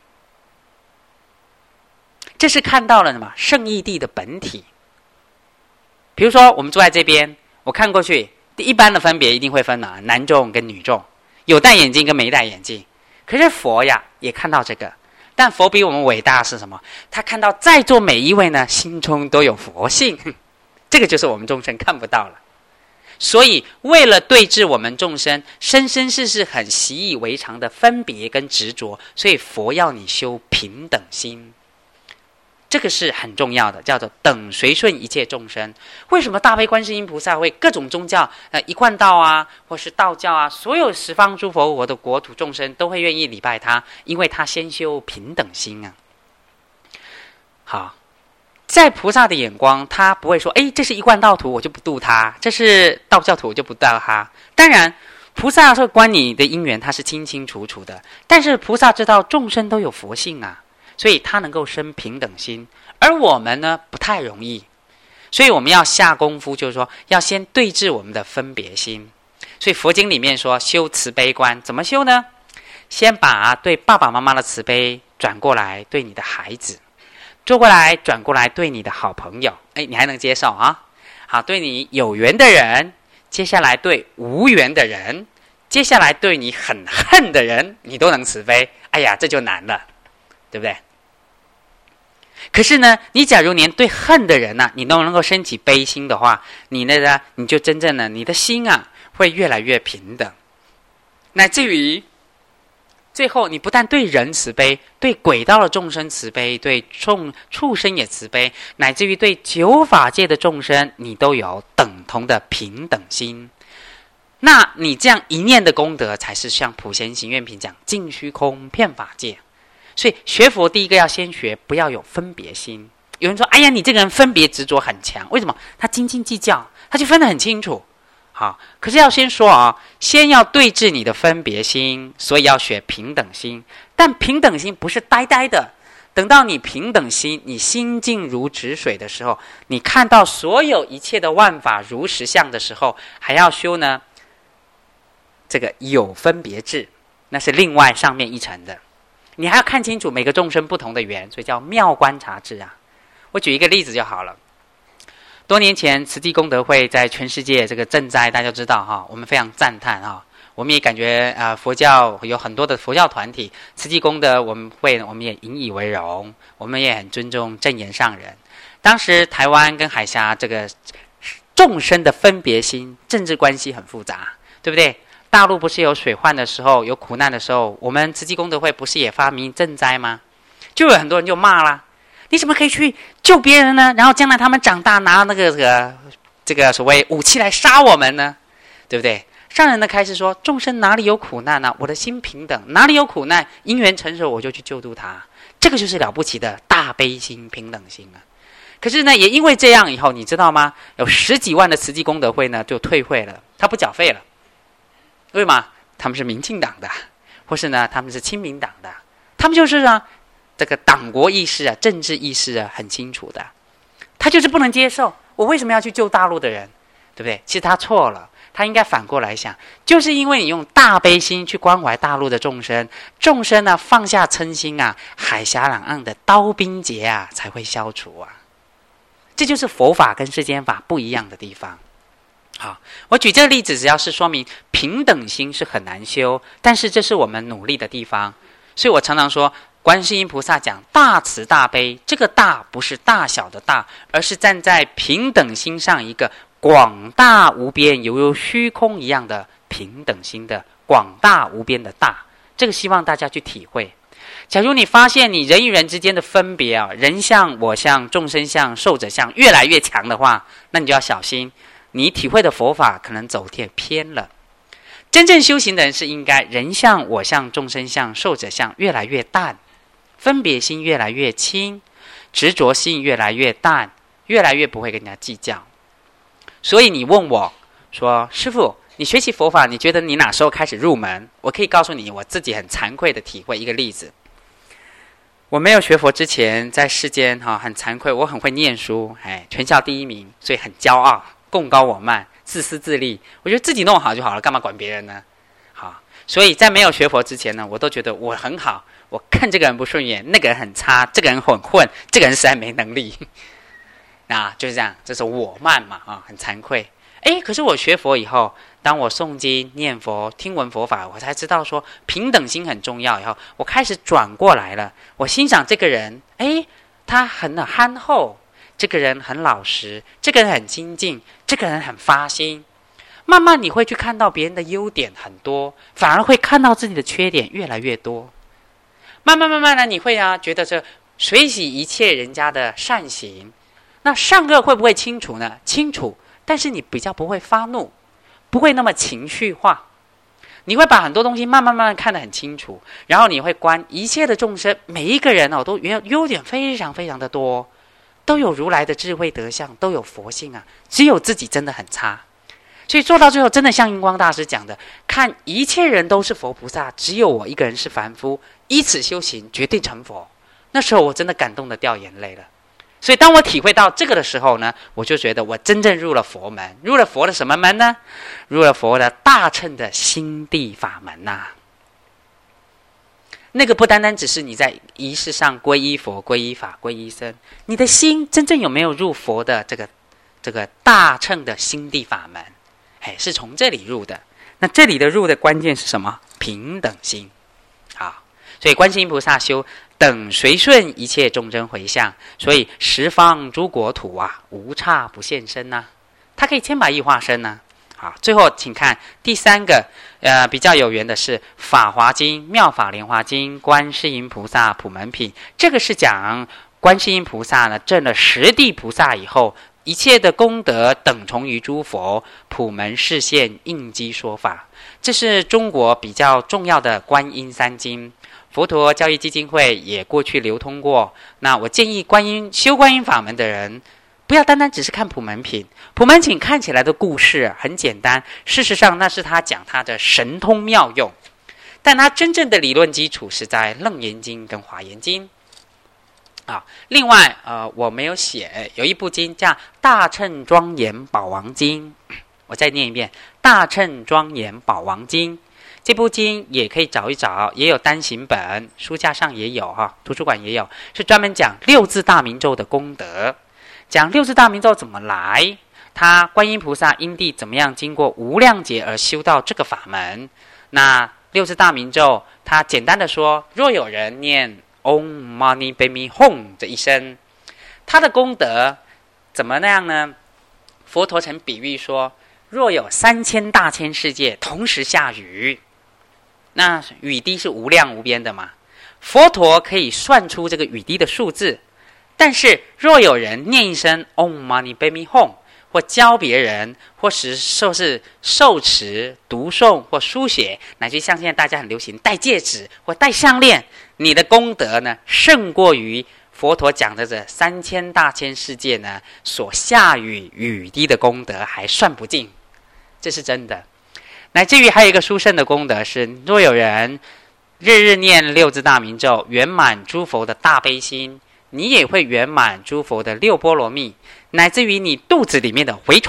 这是看到了什么？圣义谛的本体。比如说，我们坐在这边，我看过去，一般的分别一定会分啊，男众跟女众，有戴眼镜跟没戴眼镜。可是佛呀，也看到这个。但佛比我们伟大是什么？他看到在座每一位呢，心中都有佛性，这个就是我们众生看不到了。所以，为了对治我们众生生生世世很习以为常的分别跟执着，所以佛要你修平等心。这个是很重要的，叫做等随顺一切众生。为什么大悲观世音菩萨会各种宗教，呃，一贯道啊，或是道教啊，所有十方诸佛国的国土众生都会愿意礼拜他？因为他先修平等心啊。好，在菩萨的眼光，他不会说，哎，这是一贯道徒，我就不度他；这是道教徒，我就不度他。当然，菩萨说观你的因缘，他是清清楚楚的。但是菩萨知道众生都有佛性啊。所以他能够生平等心，而我们呢不太容易，所以我们要下功夫，就是说要先对治我们的分别心。所以佛经里面说修慈悲观，怎么修呢？先把对爸爸妈妈的慈悲转过来对你的孩子，转过来转过来对你的好朋友，哎，你还能接受啊？好，对你有缘的人，接下来对无缘的人，接下来对你很恨的人，你都能慈悲。哎呀，这就难了，对不对？可是呢，你假如连对恨的人啊，你都能够升起悲心的话，你呢，你就真正的你的心啊，会越来越平等，乃至于最后，你不但对人慈悲，对鬼道的众生慈悲，对众畜生也慈悲，乃至于对九法界的众生，你都有等同的平等心。那你这样一念的功德，才是像普贤行愿品讲尽虚空遍法界。所以学佛第一个要先学不要有分别心。有人说，哎呀，你这个人分别执着很强，为什么？他斤斤计较，他就分得很清楚。好，可是要先说啊，先要对治你的分别心，所以要学平等心。但平等心不是呆呆的，等到你平等心，你心静如止水的时候，你看到所有一切的万法如实相的时候，还要修呢这个有分别智，那是另外上面一层的。你还要看清楚每个众生不同的缘，所以叫妙观察智啊。我举一个例子就好了。多年前慈济功德会在全世界这个赈灾，大家知道哈，我们非常赞叹哈。我们也感觉啊、呃，佛教有很多的佛教团体，慈济功德我们会，我们也引以为荣，我们也很尊重正言上人。当时台湾跟海峡这个众生的分别心，政治关系很复杂，对不对？大陆不是有水患的时候，有苦难的时候，我们慈济功德会不是也发明赈灾吗？就有很多人就骂啦，你怎么可以去救别人呢？然后将来他们长大拿那个这个这个所谓武器来杀我们呢，对不对？上人呢开始说，众生哪里有苦难啊？我的心平等，哪里有苦难，因缘成熟我就去救度他，这个就是了不起的大悲心、平等心啊。可是呢，也因为这样以后，你知道吗？有十几万的慈济功德会呢就退会了，他不缴费了。为什么？他们是民进党的，或是呢他们是亲民党的，他们就是啊这个党国意识啊、政治意识啊很清楚的，他就是不能接受我为什么要去救大陆的人，对不对？其实他错了， 他应该反过来想，就是因为你用大悲心去关怀大陆的众生，众生呢放下嗔心啊，海峡两岸的刀兵劫啊才会消除啊。这就是佛法跟世间法不一样的地方。好，我举这个例子，只要是说明平等心是很难修，但是这是我们努力的地方。所以我常常说，观世音菩萨讲大慈大悲，这个大不是大小的大，而是站在平等心上一个广大无边，犹如虚空一样的平等心的广大无边的大，这个希望大家去体会。假如你发现你人与人之间的分别啊，人相、我相、众生相、寿者相越来越强的话，那你就要小心，你体会的佛法可能走偏偏了。真正修行的人是应该人相、我相、众生相、寿者相越来越淡，分别心越来越轻，执着心越来越淡，越来越不会跟人家计较。所以你问我说，师父，你学习佛法，你觉得你哪时候开始入门？我可以告诉你我自己很惭愧的体会一个例子。我没有学佛之前，在世间哈很惭愧，我很会念书，哎，全校第一名，所以很骄傲，贡高我慢，自私自利。我觉得自己弄好就好了，干嘛管别人呢？好，所以在没有学佛之前呢，我都觉得我很好，我看这个人不顺眼，那个人很差，这个人很混，这个人实在没能力。那就是这样，这是我慢嘛啊，很惭愧。哎，可是我学佛以后，当我诵经、念佛、听闻佛法，我才知道说平等心很重要。以后我开始转过来了，我欣赏这个人，哎，他很憨厚，这个人很老实，这个人很精进，这个人很发心。慢慢你会去看到别人的优点很多，反而会看到自己的缺点越来越多。慢慢慢慢的，你会啊觉得这随喜一切人家的善行。那善恶会不会清楚呢？清楚，但是你比较不会发怒，不会那么情绪化。你会把很多东西慢慢慢慢看得很清楚，然后你会观一切的众生，每一个人哦都优点非常非常的多，都有如来的智慧德相，都有佛性啊，只有自己真的很差。所以做到最后，真的像印光大师讲的，看一切人都是佛菩萨，只有我一个人是凡夫，依此修行决定成佛。那时候我真的感动得掉眼泪了。所以当我体会到这个的时候呢，我就觉得我真正入了佛门。入了佛的什么门呢？入了佛的大乘的心地法门呐、啊。那个不单单只是你在仪式上皈依佛、皈依法、皈依僧，你的心真正有没有入佛的这个这个大乘的心地法门？哎，是从这里入的。那这里的入的关键是什么？平等心。好，所以观世音菩萨修等随顺一切众生回向，所以十方诸国土啊，无差不现身呐、啊。它可以千百亿化身呐、啊。好，最后请看第三个，呃，比较有缘的是《法华经》《妙法莲华经》观世音菩萨普门品。这个是讲观世音菩萨呢证了十地菩萨以后，一切的功德等同于诸佛，普门示现应机说法。这是中国比较重要的观音三经。佛陀教育基金会也过去流通过。那我建议观音修观音法门的人，不要单单只是看普门品。普门品看起来的故事很简单，事实上那是他讲他的神通妙用，但他真正的理论基础是在楞严经跟华严经。啊，另外呃，我没有写，有一部经叫《大乘庄严宝王经》，我再念一遍《大乘庄严宝王经》。这部经也可以找一找，也有单行本，书架上也有哈，图书馆也有，是专门讲六字大明咒的功德，讲六字大明咒怎么来，他观音菩萨因地怎么样经过无量劫而修到这个法门。那六字大明咒，他简单的说，若有人念 Om Mani Padme Hum 这一声，他的功德怎么那样呢？佛陀曾比喻说，若有三千大千世界同时下雨，那雨滴是无量无边的嘛，佛陀可以算出这个雨滴的数字。但是若有人念一声 Om Mani Padme Hum， 或教别人，或是受是受持、读诵或书写，乃至像现在大家很流行戴戒指或戴项链，你的功德呢，胜过于佛陀讲的这三千大千世界呢所下雨雨滴的功德还算不尽，这是真的。乃至于还有一个殊胜的功德是，若有人日日念六字大明咒，圆满诸佛的大悲心，你也会圆满诸佛的六波罗蜜，乃至于你肚子里面的蛔虫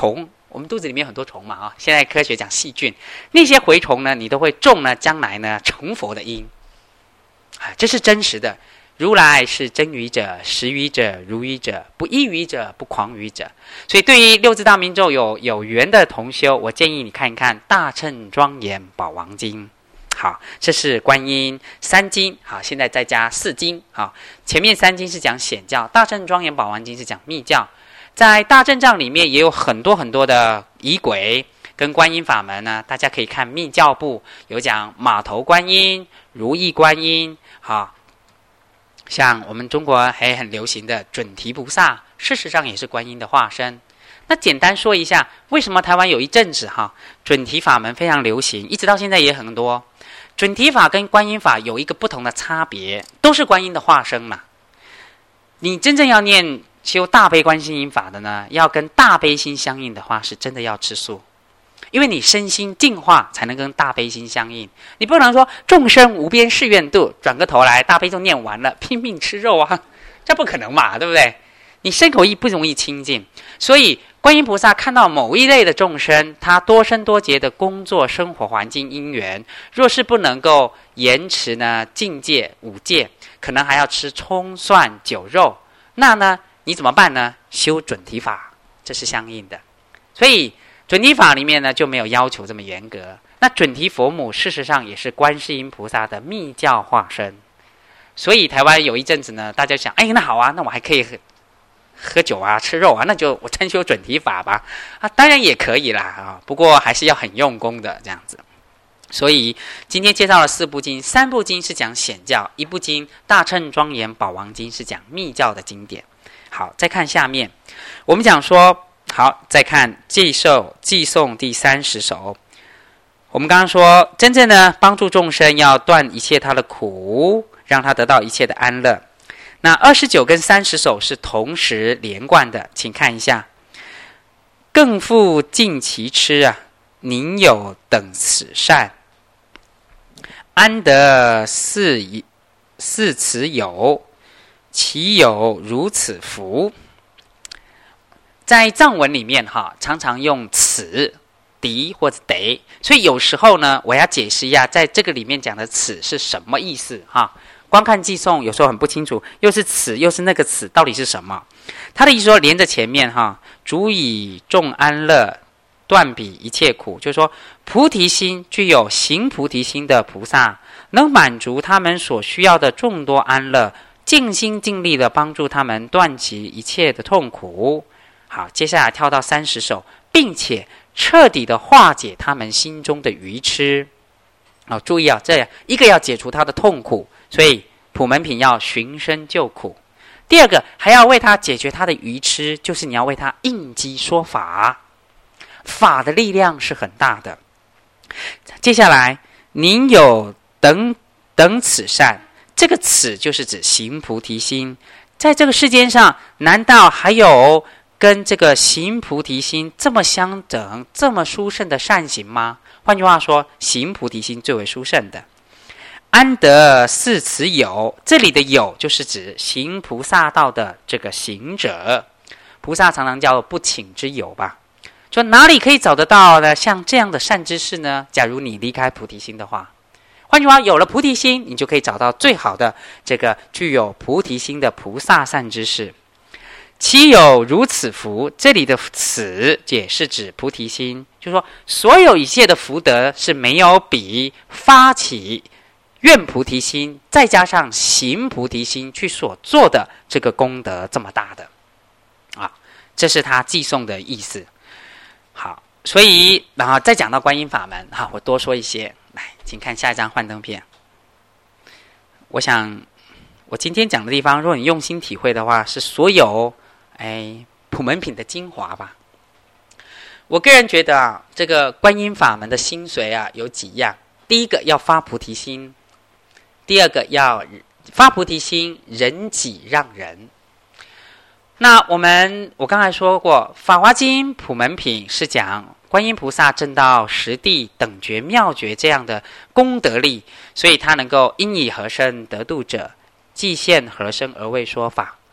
我们肚子里面有很多虫嘛啊，现在科学讲细菌，那些蛔虫呢，你都会种呢，将来呢成佛的因，啊，这是真实的。如来是真语者、实语者、如语者，不异语者、不诳语者。所以，对于六字大明咒有有缘的同修，我建议你看一看《大乘庄严宝王经》。好，这是观音三经。好，现在再加四经。好，前面三经是讲显教，《大乘庄严宝王经》是讲密教。在大正藏里面也有很多很多的仪轨跟观音法门呢，大家可以看密教部有讲马头观音、如意观音，好。像我们中国还很流行的准提菩萨，事实上也是观音的化身。那简单说一下，为什么台湾有一阵子哈准提法门非常流行，一直到现在也很多。准提法跟观音法有一个不同的差别，都是观音的化身嘛。你真正要念修大悲观世音法的呢，要跟大悲心相应的话，是真的要吃素。因为你身心净化才能跟大悲心相应，你不能说众生无边誓愿度，转个头来大悲咒念完了拼命吃肉啊，这不可能嘛，对不对？你身口意不容易清净，所以观音菩萨看到某一类的众生，他多生多劫的工作生活环境因缘，若是不能够延迟呢境界五戒，可能还要吃葱蒜酒肉，那呢你怎么办呢？修准提法，这是相应的。所以准提法里面呢就没有要求这么严格。那准提佛母事实上也是观世音菩萨的密教化身，所以台湾有一阵子呢，大家想，哎，那好啊，那我还可以喝喝酒啊，吃肉啊，那就我参修准提法吧。啊，当然也可以啦啊，不过还是要很用功的这样子。所以今天介绍了四部经，三部经是讲显教，一部经《大乘庄严宝王经》是讲密教的经典。好，再看下面，我们讲说。好，再看寄受寄诵第三十首。我们刚刚说，真正的帮助众生，要断一切他的苦，让他得到一切的安乐。那二十九跟三十首是同时连贯的，请看一下。更复尽其痴啊，宁有等此善？安得似似此有？岂有如此福？在藏文里面哈，常常用此、敌或者得，所以有时候呢，我要解释一下，在这个里面讲的此是什么意思哈。光看寄诵有时候很不清楚，又是此又是那个此，到底是什么？他的意思说，连着前面哈，主以众安乐，断彼一切苦，就是说菩提心具有行菩提心的菩萨，能满足他们所需要的众多安乐，尽心尽力的帮助他们断其一切的痛苦。好，接下来跳到三十首，并且彻底的化解他们心中的愚痴。好，注意啊，这样一个要解除他的痛苦，所以普门品要寻声救苦。第二个还要为他解决他的愚痴，就是你要为他应机说法，法的力量是很大的。接下来，您有等等此善，这个此就是指行菩提心。在这个世间上，难道还有跟这个行菩提心这么相等、这么殊胜的善行吗？换句话说，行菩提心最为殊胜的。安得似此有？这里的有就是指行菩萨道的这个行者。菩萨常常叫不请之有吧？说哪里可以找得到呢？像这样的善知识呢？假如你离开菩提心的话，换句话，有了菩提心，你就可以找到最好的这个具有菩提心的菩萨善知识。岂有如此福？这里的此也是指菩提心，就是说所有一切的福德是没有比发起愿菩提心再加上行菩提心去所做的这个功德这么大的啊，这是他寄诵的意思。好，所以然后再讲到观音法门哈，我多说一些。来，请看下一张幻灯片。我想我今天讲的地方，如果你用心体会的话，是所有哎普门品的精华吧。我个人觉得啊，这个观音法门的精髓啊有几样。第一个要发菩提心，第二个要发菩提心，人己让人。那我们我刚才说过，《法华经》普门品是讲观音菩萨证到十地等觉妙觉这样的功德力，所以他能够因以何身得度者，即现何身而为说法。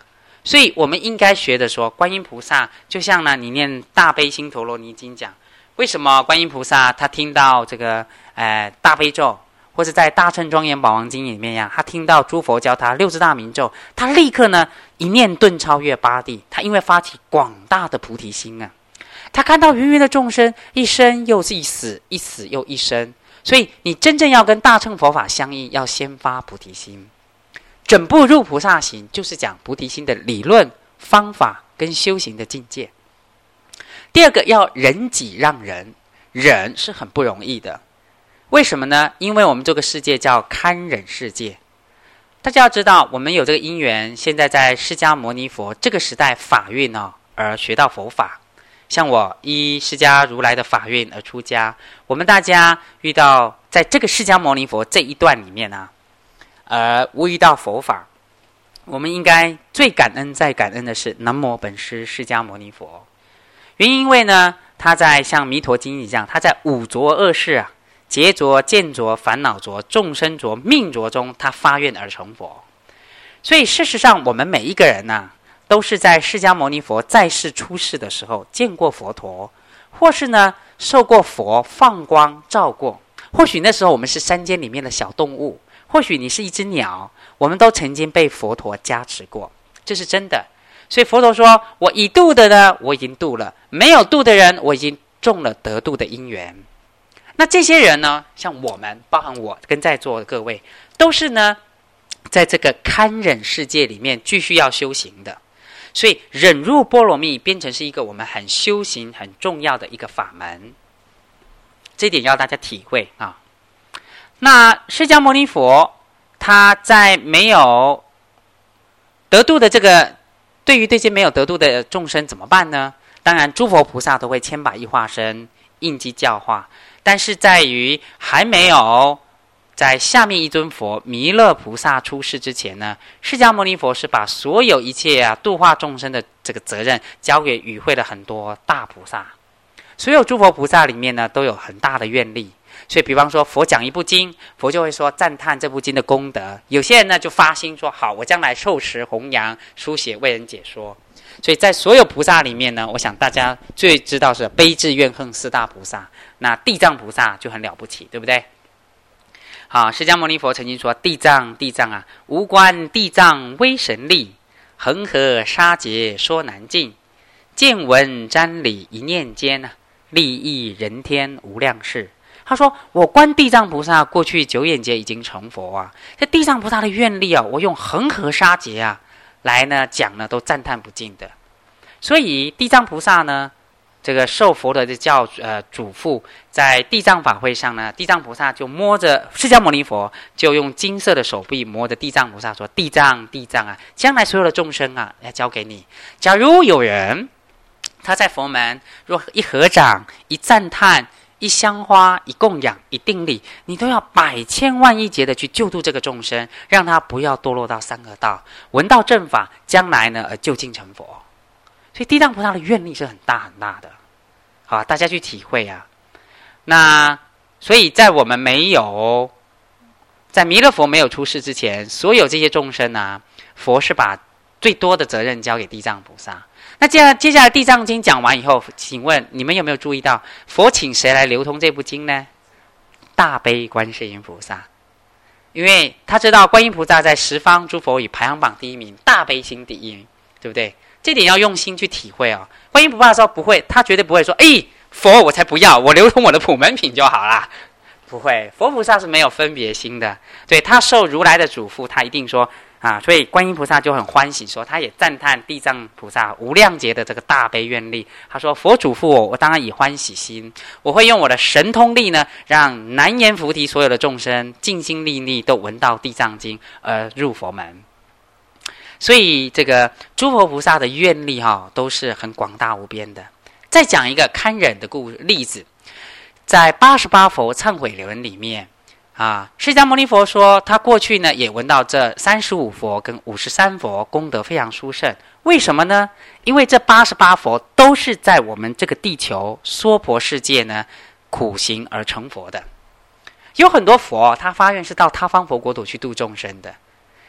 所以我们应该学的说，观音菩萨就像呢，你念大悲心陀罗尼经讲，为什么观音菩萨他听到这个呃大悲咒，或者在大乘庄严宝王经里面呀，他听到诸佛教他六字大明咒，他立刻呢一念顿超越八地，他因为发起广大的菩提心啊，他看到芸芸的众生一生又是一死，一死又一生，所以你真正要跟大乘佛法相应，要先发菩提心。整部入菩萨行就是讲菩提心的理论方法跟修行的境界。第二个要忍己让人，忍是很不容易的，为什么呢？因为我们这个世界叫堪忍世界。大家要知道，我们有这个因缘，现在在释迦牟尼佛这个时代法运哦，而学到佛法。像我依释迦如来的法运而出家，我们大家遇到在这个释迦牟尼佛这一段里面啊，而无遇到佛法，我们应该最感恩再感恩的是南无本师释迦牟尼佛。原因因为呢，他在像弥陀经一样，他在五浊恶世啊，劫浊、见浊、烦恼浊、众生浊、命浊中，他发愿而成佛。所以事实上，我们每一个人啊，都是在释迦牟尼佛在世出世的时候见过佛陀，或是呢受过佛放光照过。或许那时候我们是山间里面的小动物，或许你是一只鸟，我们都曾经被佛陀加持过，这是真的。所以佛陀说，我已度的呢，我已经度了；没有度的人，我已经中了得度的因缘。那这些人呢，像我们，包含我跟在座的各位，都是呢在这个堪忍世界里面继续要修行的。所以忍辱波罗蜜变成是一个我们很修行很重要的一个法门，这一点要大家体会啊。那释迦牟尼佛他在没有得度的这个，对于这些没有得度的众生怎么办呢？当然诸佛菩萨都会千百亿化身应机教化，但是在于还没有在下面一尊佛弥勒菩萨出世之前呢，释迦牟尼佛是把所有一切啊度化众生的这个责任交给与会了很多大菩萨。所有诸佛菩萨里面呢都有很大的愿力，所以比方说佛讲一部经，佛就会说赞叹这部经的功德。有些人呢就发心说，好，我将来受持弘扬书写为人解说。所以在所有菩萨里面呢，我想大家最知道是悲智愿恨四大菩萨，那地藏菩萨就很了不起，对不对？好，释迦牟尼佛曾经说，地藏地藏啊，无关地藏威神力，恒河沙劫说难尽，见闻瞻礼一念间啊，利益人天无量事。他说，我观地藏菩萨过去九眼劫已经成佛啊，这地藏菩萨的愿力啊，我用恒河沙劫啊来呢讲呢，都赞叹不尽的。所以地藏菩萨呢，这个受佛的叫呃嘱咐，在地藏法会上呢，地藏菩萨就摸着释迦牟尼佛，就用金色的手臂摸着地藏菩萨说：“地藏地藏啊，将来所有的众生啊，要交给你。假如有人他在佛门若一合掌、一赞叹、一香花、一供养、一定力，你都要百千万亿劫的去救度这个众生，让他不要堕落到三恶道，闻到正法，将来呢而就近成佛。”所以地藏菩萨的愿力是很大很大的，好，大家去体会啊。那所以在我们没有在弥勒佛没有出世之前，所有这些众生啊，佛是把最多的责任交给地藏菩萨。那接下来接下来地藏经讲完以后，请问你们有没有注意到佛请谁来流通这部经呢？大悲观世音菩萨，因为他知道观音菩萨在十方诸佛语排行榜第一名，大悲心第一名，对不对？这点要用心去体会哦。观音菩萨说不会，他绝对不会说，哎，佛我才不要，我流通我的普门品就好啦。不会，佛菩萨是没有分别心的，对，他受如来的嘱咐，他一定说啊，所以观音菩萨就很欢喜说，他也赞叹地藏菩萨无量劫的这个大悲愿力。他说，佛嘱咐我，我当然以欢喜心，我会用我的神通力呢，让南阎浮提所有的众生尽心力力都闻到地藏经而入佛门。所以这个诸佛菩萨的愿力哈、哦，都是很广大无边的。再讲一个堪忍的故例子，在八十八佛忏悔轮里面啊，释迦牟尼佛说，他过去呢也闻到这三十五佛跟五十三佛功德非常殊胜。为什么呢？因为这八十八佛都是在我们这个地球娑婆世界呢苦行而成佛的。有很多佛他发愿是到他方佛国土去度众生的。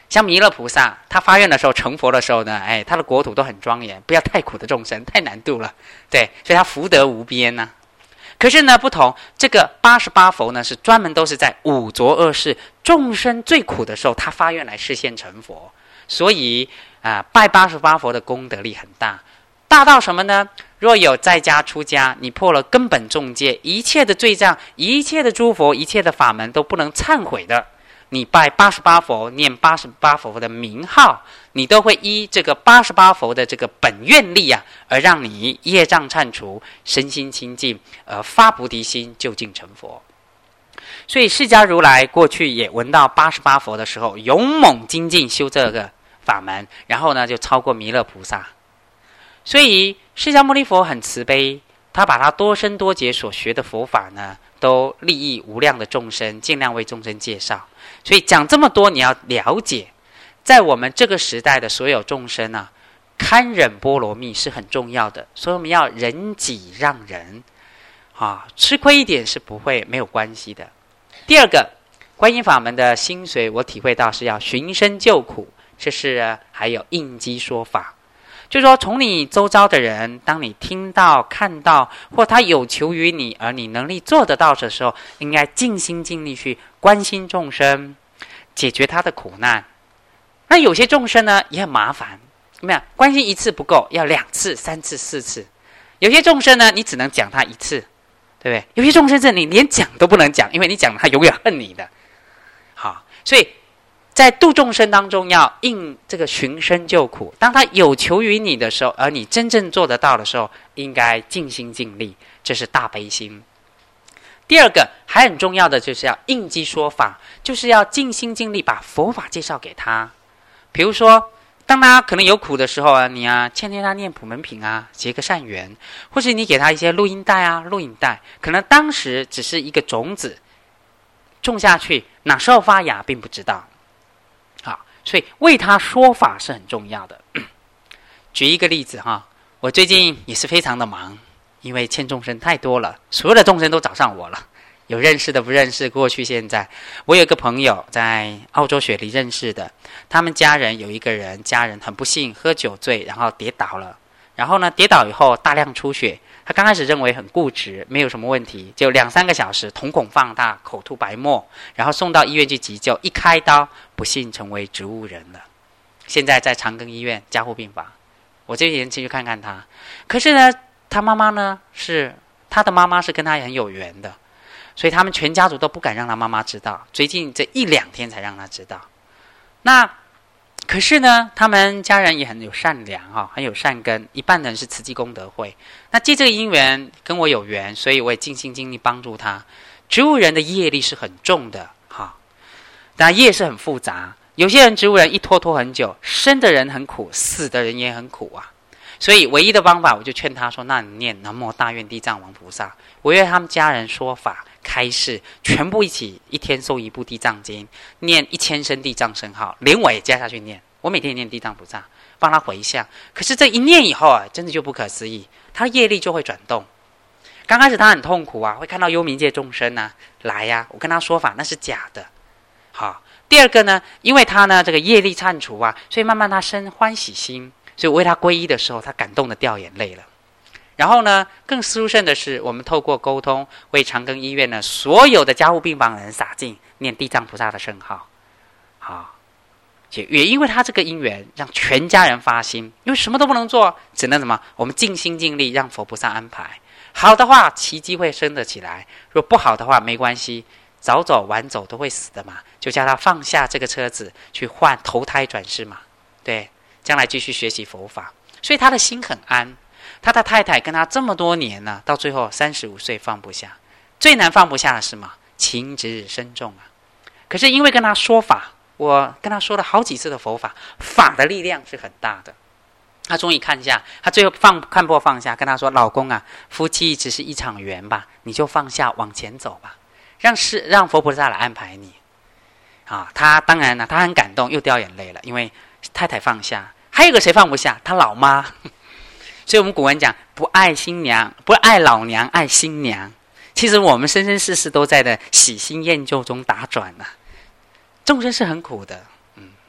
像弥勒菩萨，他发愿的时候成佛的时候呢，哎，他的国土都很庄严，不要太苦的众生，太难度了，对，所以他福德无边呢、啊。可是呢，不同，这个八十八佛呢，是专门都是在五浊恶世众生最苦的时候，他发愿来示现成佛。所以啊、呃，拜八十八佛的功德力很大，大到什么呢？若有在家出家，你破了根本重戒，一切的罪障，一切的诸佛，一切的法门都不能忏悔的。你拜八十八佛，念八十八佛的名号，你都会依这个八十八佛的这个本愿力啊，而让你业障忏除，身心清净，而发菩提心，究竟成佛。所以释迦如来过去也闻到八十八佛的时候，勇猛精进修这个法门，然后呢就超过弥勒菩萨。所以释迦牟尼佛很慈悲，他把他多生多劫所学的佛法呢，都利益无量的众生，尽量为众生介绍。所以讲这么多，你要了解，在我们这个时代的所有众生啊，堪忍波罗蜜是很重要的，所以我们要忍己让人啊，吃亏一点是不会没有关系的。第二个，观音法门的精髓，我体会到是要寻声救苦，这是、啊、还有应机说法。就是说，从你周遭的人，当你听到、看到，或他有求于你，而你能力做得到的时候，应该尽心尽力去关心众生，解决他的苦难。那有些众生呢，也很麻烦，没有关心一次不够，要两次、三次、四次。有些众生呢，你只能讲他一次，对不对？有些众生是你连讲都不能讲，因为你讲他永远恨你的。好，所以在度众生当中，要应这个寻声救苦。当他有求于你的时候，而你真正做得到的时候，应该尽心尽力，这是大悲心。第二个还很重要的，就是要应机说法，就是要尽心尽力把佛法介绍给他。比如说，当他可能有苦的时候啊，你啊劝劝他念普门品啊，结个善缘，或是你给他一些录音带啊、录影带，可能当时只是一个种子种下去，哪时候发芽并不知道。好，所以为他说法是很重要的。举一个例子哈，我最近也是非常的忙，因为欠众生太多了，所有的众生都找上我了，有认识的不认识，过去现在。我有一个朋友在澳洲雪梨认识的，他们家人有一个人，家人很不幸喝酒醉，然后跌倒了，然后呢跌倒以后大量出血，他刚开始认为很固执，没有什么问题，就两三个小时瞳孔放大，口吐白沫，然后送到医院去急救，一开刀不幸成为植物人了，现在在长庚医院加护病房。我这几天进去看看他，可是呢他妈妈呢是他的妈妈是跟他很有缘的，所以他们全家族都不敢让他妈妈知道，最近这一两天才让他知道。那可是呢他们家人也很有善良、哦、很有善根，一半人是慈济功德会，那借这个因缘跟我有缘，所以我也尽心尽力帮助他。植物人的业力是很重的、哦、但业是很复杂，有些人植物人一拖拖很久，生的人很苦，死的人也很苦啊。所以唯一的方法，我就劝他说，那你念南无大愿地藏王菩萨，我为他们家人说法开示，全部一起一天诵一部地藏经，念一千声地藏圣号，连我也加下去念，我每天念地藏菩萨帮他回向。可是这一念以后啊，真的就不可思议，他的业力就会转动。刚开始他很痛苦啊，会看到幽冥界众生啊来呀、啊，我跟他说法那是假的。好，第二个呢，因为他呢这个业力忏除啊，所以慢慢他生欢喜心，所以我为他皈依的时候，他感动的掉眼泪了。然后呢，更殊胜的是，我们透过沟通，为长庚医院呢所有的加护病房人洒净念地藏菩萨的圣号。好，也因为他这个因缘，让全家人发心，因为什么都不能做，只能什么？我们尽心尽力，让佛菩萨安排。好的话，奇迹会生得起来；若不好的话，没关系，早走晚走都会死的嘛，就叫他放下这个车子，去换投胎转世嘛。对。将来继续学习佛法，所以他的心很安。他的太太跟他这么多年呢、啊，到最后三十五岁放不下。最难放不下的是什么？情执深重啊。可是因为跟他说法，我跟他说了好几次的佛法，法的力量是很大的。他终于看下，他最后放看破放下，跟他说：“老公啊，夫妻只是一场缘吧，你就放下往前走吧，让是让佛菩萨来安排你。”啊，他当然了，他很感动，又掉眼泪了，因为太太放下。还有个谁放不下？他老妈。所以我们古文讲，不爱新娘，不爱老娘，爱新娘。其实我们生生世世都在的喜新厌旧中打转啊，众生是很苦的。嗯，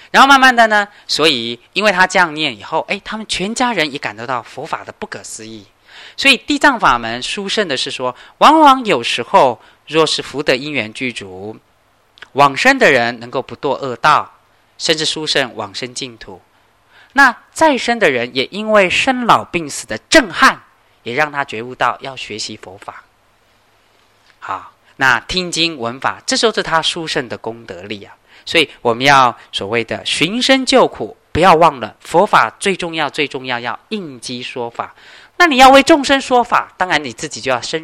然后慢慢的呢，所以因为他这样念以后，哎，他们全家人也感得到佛法的不可思议。所以地藏法门殊胜的是说，往往有时候若是福德因缘具足，往生的人能够不堕恶道，甚至殊胜往生净土。那再生的人也因为生老病死的震撼，也让他觉悟到要学习佛法。好，那听经闻法，这就是他殊胜的功德力啊。所以我们要所谓的寻声救苦，不要忘了佛法最重要最重要，要应机说法。那你要为众生说法，当然你自己就要深